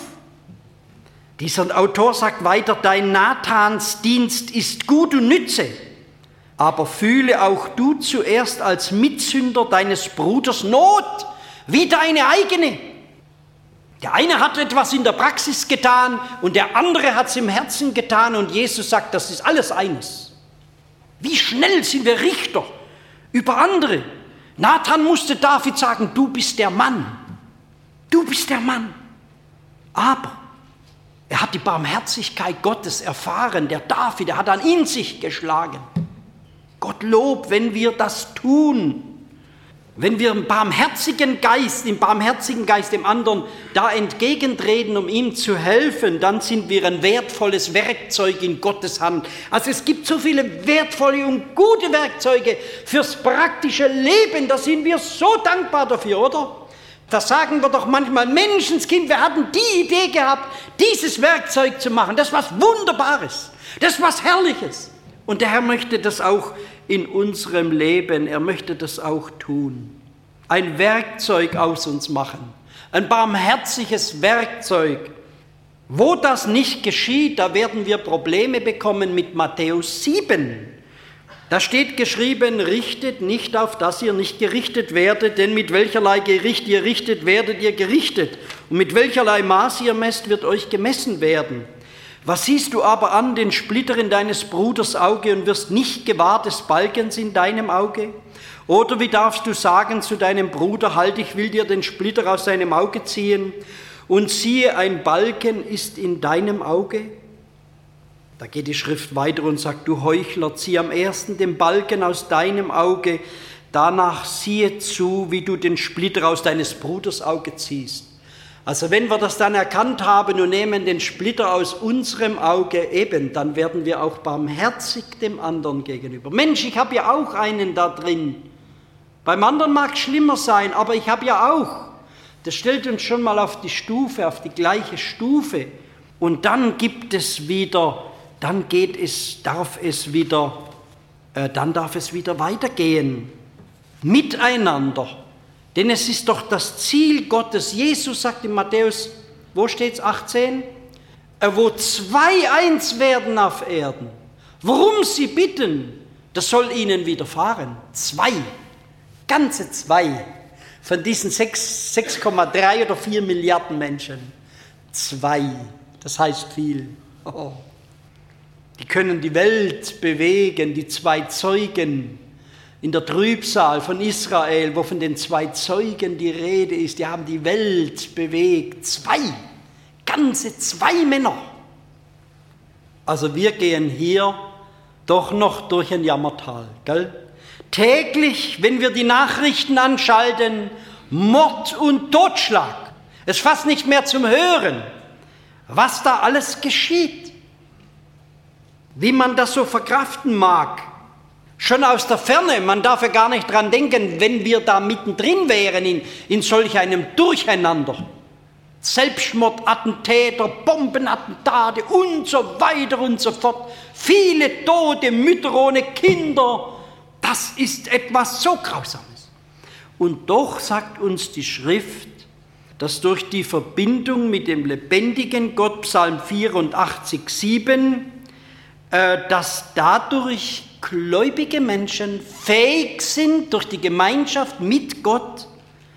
Dieser Autor sagt weiter, dein Nathansdienst ist gut und nütze, aber fühle auch du zuerst als Mitsünder deines Bruders Not, wie deine eigene. Der eine hat etwas in der Praxis getan und der andere hat es im Herzen getan und Jesus sagt, das ist alles eines. Wie schnell sind wir Richter über andere. Nathan musste David sagen, du bist der Mann. Du bist der Mann. Aber er hat die Barmherzigkeit Gottes erfahren. Der David, der hat an ihn sich geschlagen. Gottlob, wenn wir das tun. Wenn wir im barmherzigen Geist, im barmherzigen Geist dem anderen da entgegentreten, um ihm zu helfen, dann sind wir ein wertvolles Werkzeug in Gottes Hand. Also es gibt so viele wertvolle und gute Werkzeuge fürs praktische Leben, da sind wir so dankbar dafür, oder? Da sagen wir doch manchmal, Menschenskind, wir hatten die Idee gehabt, dieses Werkzeug zu machen. Das ist was Wunderbares, das ist was Herrliches. Und der Herr möchte das auch in unserem Leben, er möchte das auch tun. Ein Werkzeug aus uns machen, ein barmherziges Werkzeug. Wo das nicht geschieht, da werden wir Probleme bekommen mit Matthäus sieben. Da steht geschrieben, richtet nicht auf, dass ihr nicht gerichtet werdet, denn mit welcherlei Gericht ihr richtet, werdet ihr gerichtet. Und mit welcherlei Maß ihr messt, wird euch gemessen werden. Was siehst du aber an, den Splitter in deines Bruders Auge und wirst nicht gewahr des Balkens in deinem Auge? Oder wie darfst du sagen zu deinem Bruder, halt, ich will dir den Splitter aus deinem Auge ziehen und siehe, ein Balken ist in deinem Auge? Da geht die Schrift weiter und sagt, du Heuchler, zieh am ersten den Balken aus deinem Auge, danach siehe zu, wie du den Splitter aus deines Bruders Auge ziehst. Also wenn wir das dann erkannt haben und nehmen den Splitter aus unserem Auge eben, dann werden wir auch barmherzig dem anderen gegenüber. Mensch, ich habe ja auch einen da drin. Beim anderen mag es schlimmer sein, aber ich habe ja auch. Das stellt uns schon mal auf die Stufe, auf die gleiche Stufe. Und dann gibt es wieder, dann geht es, darf es wieder, äh, dann darf es wieder weitergehen. Miteinander. Denn es ist doch das Ziel Gottes. Jesus sagt in Matthäus, wo steht's, achtzehn? Wo zwei eins werden auf Erden. Worum sie bitten, das soll ihnen widerfahren. Zwei, ganze zwei. Von diesen sechs Komma drei oder vier Milliarden Menschen, zwei, das heißt viel. Oh. Die können die Welt bewegen, die zwei Zeugen in der Trübsal von Israel, wo von den zwei Zeugen die Rede ist, die haben die Welt bewegt. Zwei, ganze zwei Männer. Also wir gehen hier doch noch durch ein Jammertal, gell? Täglich, wenn wir die Nachrichten anschalten, Mord und Totschlag. Es ist fast nicht mehr zum Hören, was da alles geschieht. Wie man das so verkraften mag. Schon aus der Ferne, man darf ja gar nicht dran denken, wenn wir da mittendrin wären in, in solch einem Durcheinander. Selbstmordattentäter, Bombenattentate und so weiter und so fort. Viele Tote, Mütter ohne Kinder. Das ist etwas so Grausames. Und doch sagt uns die Schrift, dass durch die Verbindung mit dem lebendigen Gott, Psalm vierundachtzig, sieben, äh, dass dadurch gläubige Menschen fähig sind, durch die Gemeinschaft mit Gott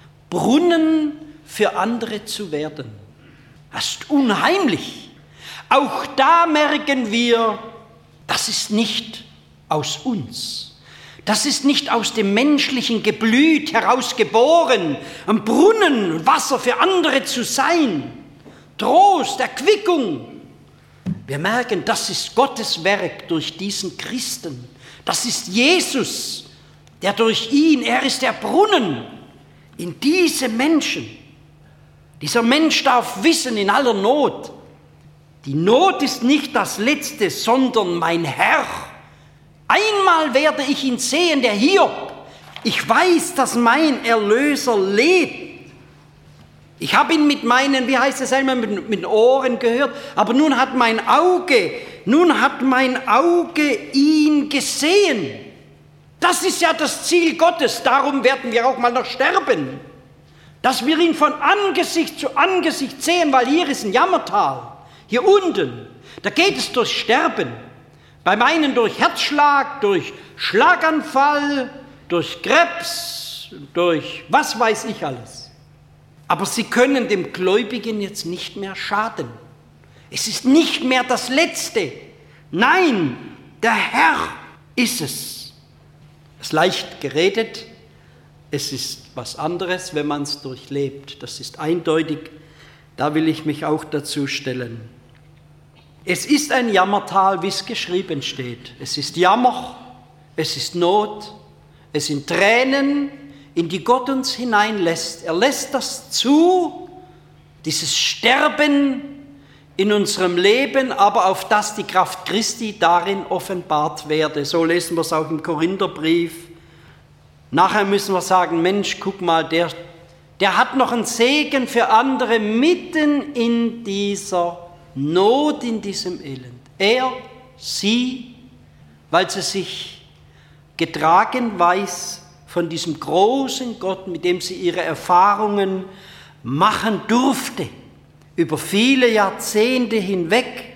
Brunnen für andere zu werden. Das ist unheimlich. Auch da merken wir, das ist nicht aus uns. Das ist nicht aus dem menschlichen Geblüt herausgeboren, ein Brunnen, Wasser für andere zu sein. Trost, Erquickung. Wir merken, das ist Gottes Werk durch diesen Christen. Das ist Jesus, der durch ihn, er ist der Brunnen in diese Menschen. Dieser Mensch darf wissen in aller Not, die Not ist nicht das Letzte, sondern mein Herr. Einmal werde ich ihn sehen, der Hiob. Ich weiß, dass mein Erlöser lebt. Ich habe ihn mit meinen, wie heißt es einmal, mit, mit den Ohren gehört, aber nun hat mein Auge, nun hat mein Auge ihn gesehen. Das ist ja das Ziel Gottes, darum werden wir auch mal noch sterben. Dass wir ihn von Angesicht zu Angesicht sehen, weil hier ist ein Jammertal, hier unten, da geht es durch Sterben. Beim einen durch Herzschlag, durch Schlaganfall, durch Krebs, durch was weiß ich alles. Aber sie können dem Gläubigen jetzt nicht mehr schaden. Es ist nicht mehr das Letzte. Nein, der Herr ist es. Es ist leicht geredet, es ist was anderes, wenn man es durchlebt. Das ist eindeutig, da will ich mich auch dazu stellen. Es ist ein Jammertal, wie es geschrieben steht. Es ist Jammer, es ist Not, es sind Tränen, in die Gott uns hineinlässt. Er lässt das zu, dieses Sterben in unserem Leben, aber auf das die Kraft Christi darin offenbart werde. So lesen wir es auch im Korintherbrief. Nachher müssen wir sagen, Mensch, guck mal, der, der hat noch einen Segen für andere mitten in dieser Not, in diesem Elend. Er, sie, weil sie sich getragen weiß von diesem großen Gott, mit dem sie ihre Erfahrungen machen durfte, über viele Jahrzehnte hinweg.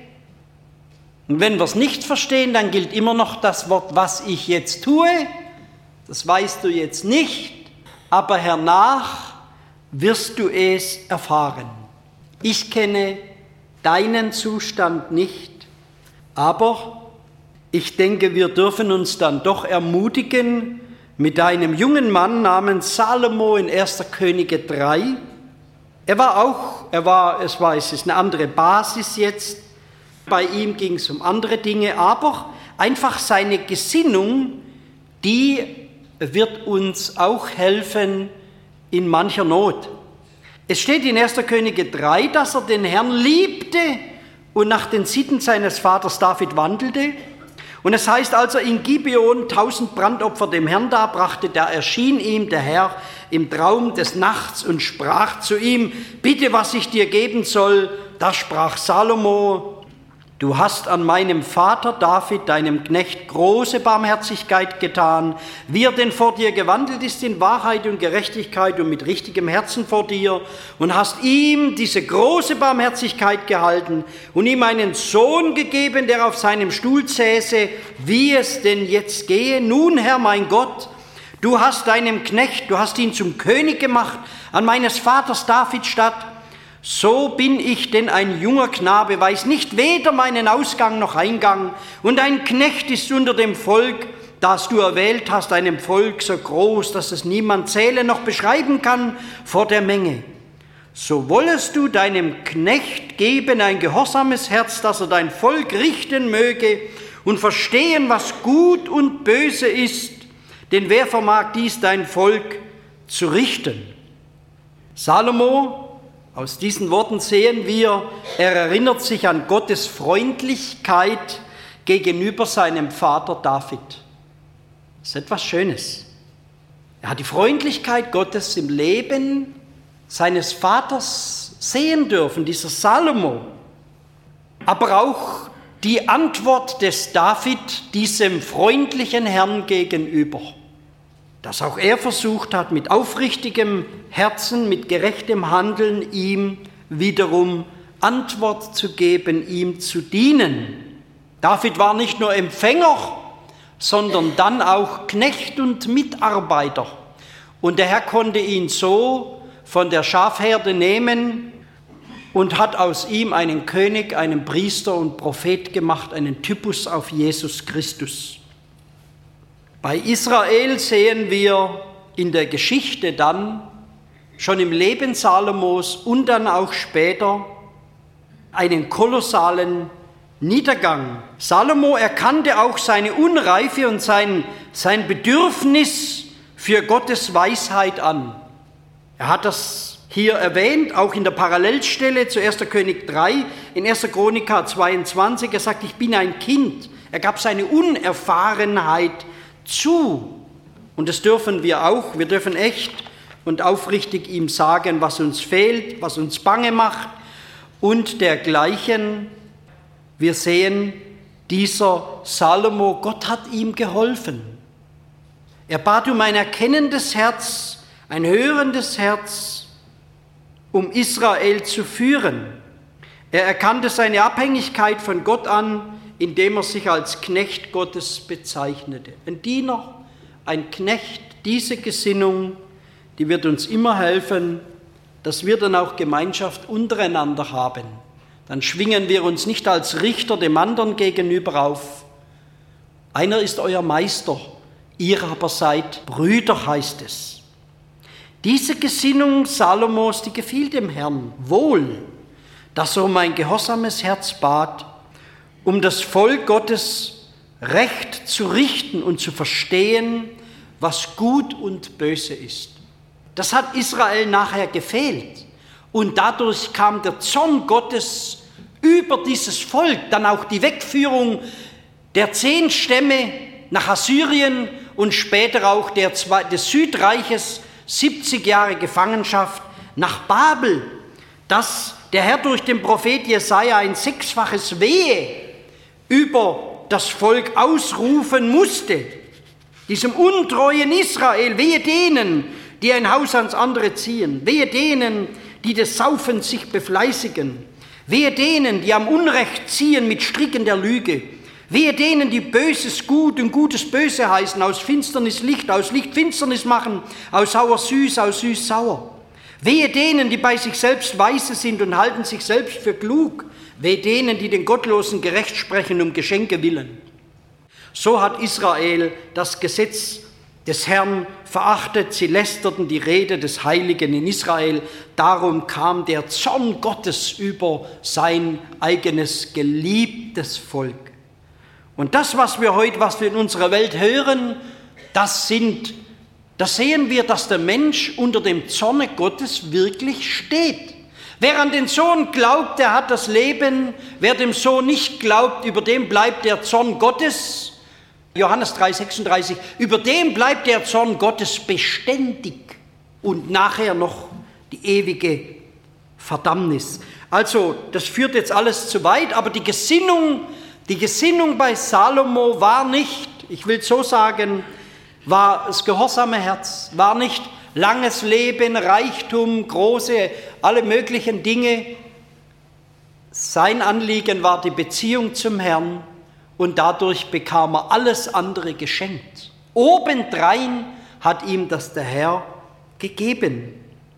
Und wenn wir es nicht verstehen, dann gilt immer noch das Wort, was ich jetzt tue, das weißt du jetzt nicht, aber hernach wirst du es erfahren. Ich kenne deinen Zustand nicht, aber ich denke, wir dürfen uns dann doch ermutigen mit einem jungen Mann namens Salomo in erster Könige drei. Er war auch, er war, es war, es ist eine andere Basis jetzt, bei ihm ging es um andere Dinge, aber einfach seine Gesinnung, die wird uns auch helfen in mancher Not. Es steht in erster Könige drei, dass er den Herrn liebte und nach den Sitten seines Vaters David wandelte. Und es heißt also, in Gibeon tausend Brandopfer dem Herrn darbrachte, da erschien ihm der Herr im Traum des Nachts und sprach zu ihm, bitte, was ich dir geben soll. Da sprach Salomo, du hast an meinem Vater David, deinem Knecht, große Barmherzigkeit getan, wie er denn vor dir gewandelt ist in Wahrheit und Gerechtigkeit und mit richtigem Herzen vor dir und hast ihm diese große Barmherzigkeit gehalten und ihm einen Sohn gegeben, der auf seinem Stuhl säße, wie es denn jetzt gehe. Nun, Herr mein Gott, Du hast deinem Knecht, du hast ihn zum König gemacht an meines Vaters David statt. So bin ich denn ein junger Knabe, weiß nicht weder meinen Ausgang noch Eingang. Und ein Knecht ist unter dem Volk, das du erwählt hast, einem Volk so groß, dass es niemand zählen noch beschreiben kann vor der Menge. So wollest du deinem Knecht geben ein gehorsames Herz, dass er dein Volk richten möge und verstehen, was gut und böse ist. Denn wer vermag dies, dein Volk zu richten? Salomo, aus diesen Worten sehen wir, er erinnert sich an Gottes Freundlichkeit gegenüber seinem Vater David. Das ist etwas Schönes. Er hat die Freundlichkeit Gottes im Leben seines Vaters sehen dürfen, dieser Salomo. Aber auch die Antwort des David diesem freundlichen Herrn gegenüber, dass auch er versucht hat, mit aufrichtigem Herzen, mit gerechtem Handeln ihm wiederum Antwort zu geben, ihm zu dienen. David war nicht nur Empfänger, sondern dann auch Knecht und Mitarbeiter. Und der Herr konnte ihn so von der Schafherde nehmen und hat aus ihm einen König, einen Priester und Prophet gemacht, einen Typus auf Jesus Christus. Bei Israel sehen wir in der Geschichte dann, schon im Leben Salomos und dann auch später, einen kolossalen Niedergang. Salomo erkannte auch seine Unreife und sein, sein Bedürfnis für Gottes Weisheit an. Er hat das hier erwähnt, auch in der Parallelstelle zu erster König drei, in erster Chronika zweiundzwanzig. Er sagt, ich bin ein Kind. Er gab seine Unerfahrenheit zu. Und das dürfen wir auch. Wir dürfen echt und aufrichtig ihm sagen, was uns fehlt, was uns bange macht und dergleichen. Wir sehen, dieser Salomo, Gott hat ihm geholfen. Er bat um ein erkennendes Herz, ein hörendes Herz, um Israel zu führen. Er erkannte seine Abhängigkeit von Gott an, indem er sich als Knecht Gottes bezeichnete. Ein Diener, ein Knecht, diese Gesinnung, die wird uns immer helfen, dass wir dann auch Gemeinschaft untereinander haben. Dann schwingen wir uns nicht als Richter dem anderen gegenüber auf. Einer ist euer Meister, ihr aber seid Brüder, heißt es. Diese Gesinnung Salomos, die gefiel dem Herrn wohl, dass er um ein gehorsames Herz bat, um das Volk Gottes recht zu richten und zu verstehen, was gut und böse ist. Das hat Israel nachher gefehlt. Und dadurch kam der Zorn Gottes über dieses Volk, dann auch die Wegführung der zehn Stämme nach Assyrien und später auch der, des Südreiches, siebzig Jahre Gefangenschaft nach Babel, dass der Herr durch den Prophet Jesaja ein sechsfaches Wehe über das Volk ausrufen musste. Diesem untreuen Israel, wehe denen, die ein Haus ans andere ziehen, wehe denen, die des Saufens sich befleißigen, wehe denen, die am Unrecht ziehen mit Stricken der Lüge, wehe denen, die Böses gut und Gutes böse heißen, aus Finsternis Licht, aus Licht Finsternis machen, aus Sauer süß, aus süß sauer. Wehe denen, die bei sich selbst weise sind und halten sich selbst für klug, wehe denen, die den Gottlosen gerecht sprechen um Geschenke willen. So hat Israel das Gesetz des Herrn verachtet, sie lästerten die Rede des Heiligen in Israel. Darum kam der Zorn Gottes über sein eigenes geliebtes Volk. Und das, was wir heute, was wir in unserer Welt hören, das sind, das sehen wir, dass der Mensch unter dem Zorne Gottes wirklich steht. Wer an den Sohn glaubt, der hat das Leben. Wer dem Sohn nicht glaubt, über dem bleibt der Zorn Gottes. Johannes drei sechsunddreißig, über dem bleibt der Zorn Gottes beständig und nachher noch die ewige Verdammnis. Also, das führt jetzt alles zu weit, aber die Gesinnung, die Gesinnung bei Salomo war nicht, ich will so sagen, war das gehorsame Herz, war nicht langes Leben, Reichtum, große, alle möglichen Dinge. Sein Anliegen war die Beziehung zum Herrn. Und dadurch bekam er alles andere geschenkt. Obendrein hat ihm das der Herr gegeben.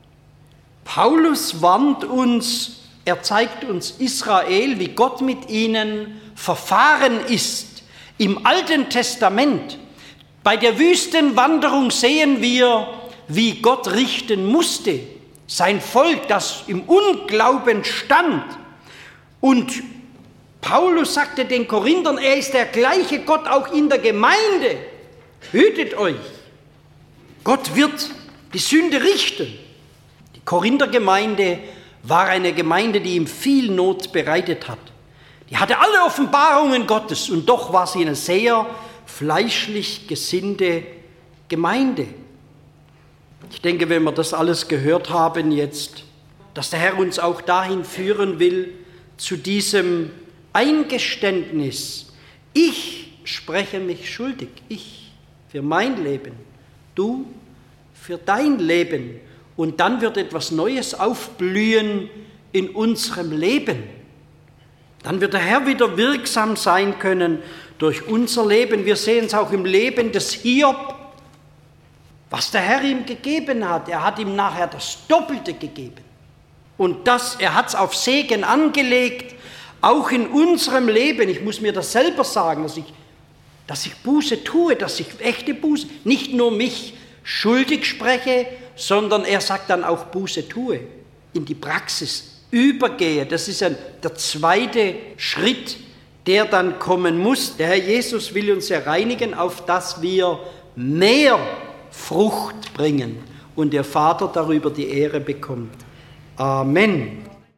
Paulus warnt uns, er zeigt uns Israel, wie Gott mit ihnen verfahren ist. Im Alten Testament, bei der Wüstenwanderung sehen wir, wie Gott richten musste. Sein Volk, das im Unglauben stand. Und Paulus sagte den Korinthern, er ist der gleiche Gott auch in der Gemeinde. Hütet euch. Gott wird die Sünde richten. Die Korinther-Gemeinde war eine Gemeinde, die ihm viel Not bereitet hat. Die hatte alle Offenbarungen Gottes und doch war sie eine sehr fleischlich gesinnte Gemeinde. Ich denke, wenn wir das alles gehört haben jetzt, dass der Herr uns auch dahin führen will, zu diesem Eingeständnis. Ich spreche mich schuldig, ich für mein Leben, du für dein Leben. Und dann wird etwas Neues aufblühen in unserem Leben. Dann wird der Herr wieder wirksam sein können durch unser Leben. Wir sehen es auch im Leben des Hiob, was der Herr ihm gegeben hat. Er hat ihm nachher das Doppelte gegeben. Und das, er hat es auf Segen angelegt, auch in unserem Leben. Ich muss mir das selber sagen, dass ich, dass ich Buße tue, dass ich echte Buße, nicht nur mich schuldig spreche, sondern er sagt dann auch Buße tue, in die Praxis übergehe. Das ist ein, der zweite Schritt, der dann kommen muss. Der Herr Jesus will uns ja reinigen, auf dass wir mehr Frucht bringen und der Vater darüber die Ehre bekommt. Amen.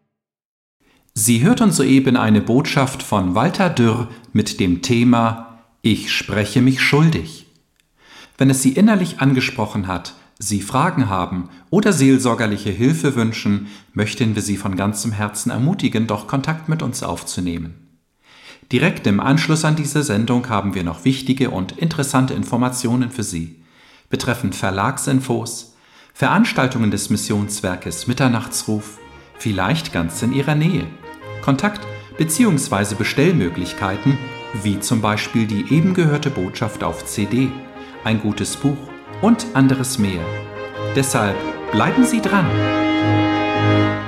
Sie hörten soeben eine Botschaft von Walter Dürr mit dem Thema Ich spreche mich schuldig. Wenn es Sie innerlich angesprochen hat, Sie Fragen haben oder seelsorgerliche Hilfe wünschen, möchten wir Sie von ganzem Herzen ermutigen, doch Kontakt mit uns aufzunehmen. Direkt im Anschluss an diese Sendung haben wir noch wichtige und interessante Informationen für Sie betreffend Verlagsinfos, Veranstaltungen des Missionswerkes Mitternachtsruf, vielleicht ganz in Ihrer Nähe, Kontakt- bzw. Bestellmöglichkeiten, wie zum Beispiel die eben gehörte Botschaft auf C D, ein gutes Buch und anderes mehr. Deshalb bleiben Sie dran!